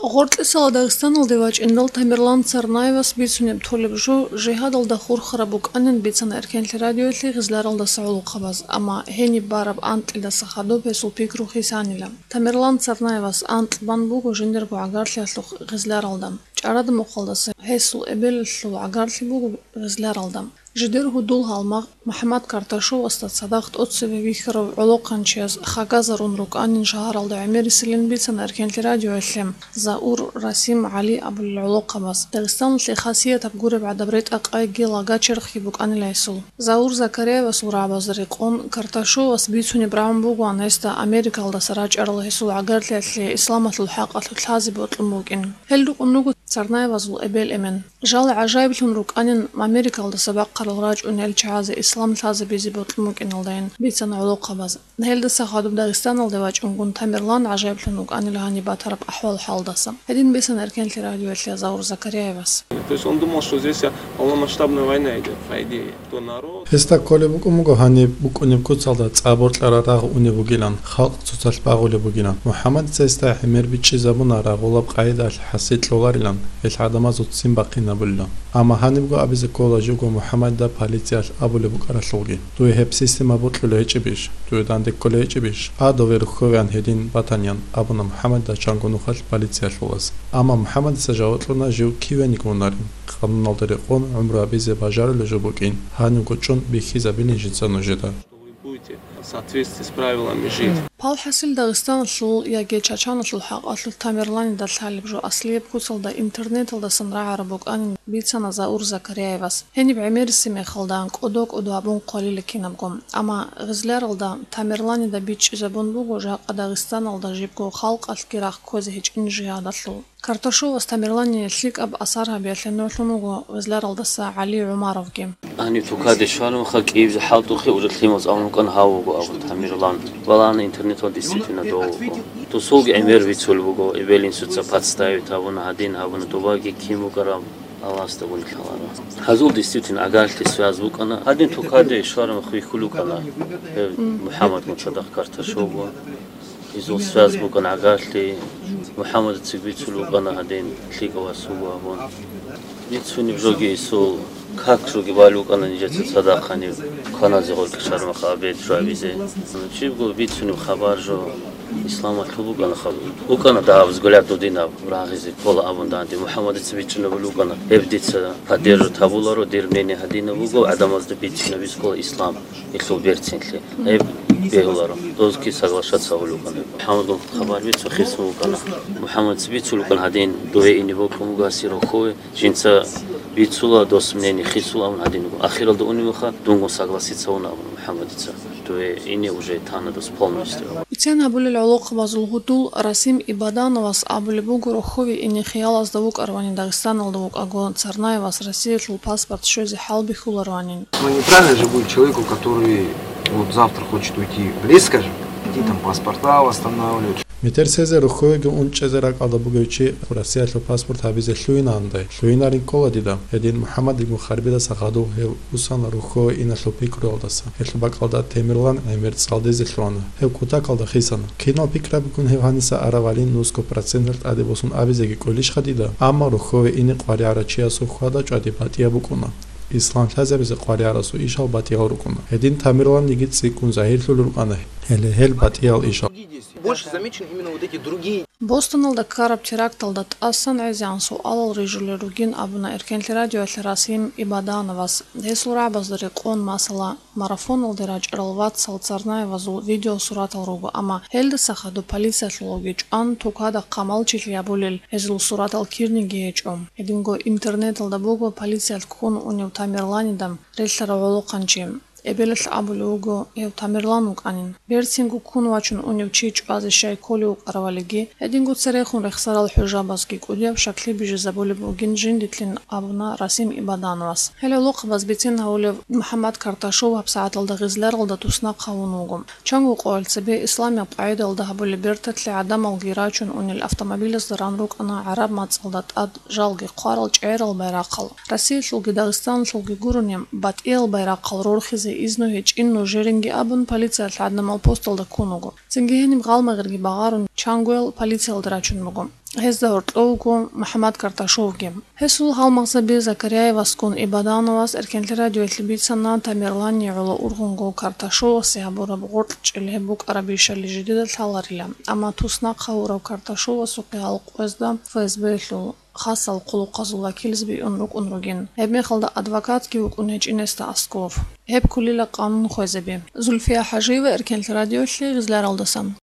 غورتلسال داغستان الدواج إندل تامرلان سرنايوس بيسونيب تولب جو جهاد الدخور خربوك أنن بيتسان أركان الراديو اللي غزلار الدسعول قبض أما هني بارب أنت إلى سخادو بيسو بيكرو خيساني لم تامرلان سرنايوس أنت بانبوك وجندر بعقار لأسلو غزلار الدم جارد مقلدس هيسو إبل لو عقار لبوك غزلار الدم جدير هدول هالمغ محمد كارتاشو وسط صداقت أتصبي بيخرو علوقا نشيز خاقازرون روك أنن شهر الدو عمير سلين بيتسان أركان الراديو اللي زاور راسيم علي أبو العلوقة بس داغستان في خاصية تبقور بعد بريت أقاي جيلا قاتشر خيبوك أن لايسول زاور زكريا وسورا بازريقون كارتاشو وسبيتوني براون بوغوان هستا أمريكا لدسراج أرل هسول عقارت لأتلي إسلامة الحق أتلتلازي بوطلموكين هلدوك أنوغو سرناي وزول إبيل إمن جال عجائب لنروك أنن أمريكا لدسباق قرلراج أنال شعازي إسلام تلازي بيزي بوطلموكين الدين بيتسان علوقة بس هل دسا خادم داغستان الدواج أنقون تامرلان عجائب لنروك أن لهاني باترب أحوال حال دسا هدين بيسان أركان الراديو اللي زاور زكريا بس. То есть он думал, что здесь полномасштабная война идет, по идее, то народ. Хеста коле букумуго хани букуним куцалда цабортлара раг унивугилан халк цуцал багуле бугилан Мухаммад цеста химер бичи забуна рагулаб қайда хасит лоларилан эл адама зутсин бақина булла ама ханибго абизе кола жуго Мухаммад да полиция абуле букарашуги туе хеп система бутлуле чебиш туе данде коле чебиш адовер хован хедин батаньян абуна Мухаммад да чангунухал полиция лолас ама Мухаммад сажаватлуна жу кивени конарин قانون الطريقون عمره بيزي بجار لجبوكين هانو كوتشون بيخيزا بينيجيتسا نوجيتا В соответствии с правилами жить. Пал حاصل داغستان شو يجي تشان الحق أصل تامرلان دل حلب جو أصلي بكوصل دا إنترنت دا صنرا عربوك أن بيتسنا زاور زكريا بس هني بعمير السمي خلدان قدوك أدوابون قليل كينبقوم أما غزلار دا تامرلان دا بيتش زبون بوجو جا داغستان دا جيبكو خلق الكراخ كوزي هيج إنجي هذا شو كارتشو واستامرلان يسلك أب أثرها بيتلنو شنو غزلار دا سا علي عمارов جيم أنا توكاد شوالم خلق إيبز حالتو خي وجد خيمز أو مكان هاو أو تامرلان ولا أنا إنترنت وديستينا تو سوق عمير بيتسول بوجو إبلين سوتسا باتستايو تابونا هادين هابونا توباقي كيمو كرام الله استقبل كلامه هذول ديستينا أقالت سواز بوك أنا هادين توكاد شوالم خي خلوك أنا محمد متصدق كارتشو يزول سواز بوك أنا أقالت محمد تسبيتسول أنا هادين تلقى واسوق هون يتسوني بجوجي يسول как жоги валюк она не ждет садахани каназе голки шарма хабет жавизе чибгол битсуним хабар жо ислам атлубук ана хаб укана давз голят дудина рагизе кола абунданди мухаммад цвична булукана эвдица падер табуларо дермени хадина буго адамазда битсна бискол ислам ихло бертинли эв беуларо дозки соглашаться булукана мухаммад хабар битсу хисму кана мухаммад цвичулукан хадин дуе инибо комугасиро хой жинца بيتسولا دوس مني خيسولا من هادين أخيرا دوني مخا دونغو ساغلاسيت سونا محمد تسا تو إني وجه تانا دوس بالمستر. بتين أبول العلاقة بازلغدول رسيم إبادان واس أبول بوغرو خوي إني خيال أصدوك أرواني داغستان أصدوك أقول царная вас Россия шло паспорт шози халби хуларванин. Ну неправильно же будет человеку, который вот завтра хочет уйти в лес, скажем, идти там паспорта восстанавливать. مترسيزه رخويجو اونچزرق ادابوگوچي راسياتلو پاسپورت هابيزه لوينانداي لوينارين كولا ديدا هدين محمد بن خربيدا ساقادو هيو وسان رخو انسلو بيكروداسا هتلو باقالدا تيميرلان امير صالديزه لونا هيو كوتا كالدا خيسانا كينو بيكرا بكون هيوانيسا اراوالين نوسكو процентент адебосун авизеги колиш خديدا اما رخو اني قاري арачия сухвада чади патия букуна ислам лазабизе قاري арасу ишал батия рукуна هدين تاميرلان диги цикун захирлу рукана هل батия ишал Больше замечены именно вот эти другие. Бостон'da karab terakt aslan azyan sual rejullerugin abuna erkenli radyo rasim ibadanavas deslura bazları qon masala marafon olderaj ralvat saltsarnay vazu video surat alrugu ama helde saxadu politsiya logic an tokada qamal chilyabolel ezul surat al kirnigechom edingo internet alda bogo politsiya kun unev tamerlanidam reslara oloqanchim Эбелес абулуго ев тамерланук анин берсингу кунвачун уневчич азишай колюк аравалиги эдингу церехун рехсарал хужабасги кудев шакли бije заболебугин жиндитлин абуна расим ибаданвас хеле лоқбас битин хаулев Мухаммад Карташов апсааталда гизлар алда тусна қавунугум чангу qoilsebe исламия пайдалда хабуле бертатли адам алгирачун унил автомобиль заранрук ана араб мацалдат ад жалги қарал чайрал байрақал Россия шулги Дагестан шулги гурунем бат ел байрақал рорхизе إذنه هيج إنه جرينجي أبن полиция لعدنا مال بوستال دا كونوغو. زنجهني مغالمة غيرجي بغارون تشانغويل полиция لدراتشون مغوم. Hezdaurtlowgu Muhammad Kartashovgi. Hesул halmaqsabi Zakaryayevaskun Ibadanovas erkentli radioetli bitsana Tamerlan Yevlo Urgungo Kartashov seabura bugurtch ilhebuk arabishali jidida thalarila. Ama tusna qawrav Kartashov suqiyal qozda FSB خاصة القلق قزولا كيلزبي أنرجين هب خلدا أدفكات كيوك أنهج إنستا أسكوف هب كل قانون خوزبي زلفيا حجيوة إركنت راديو اللي غزلار الدسم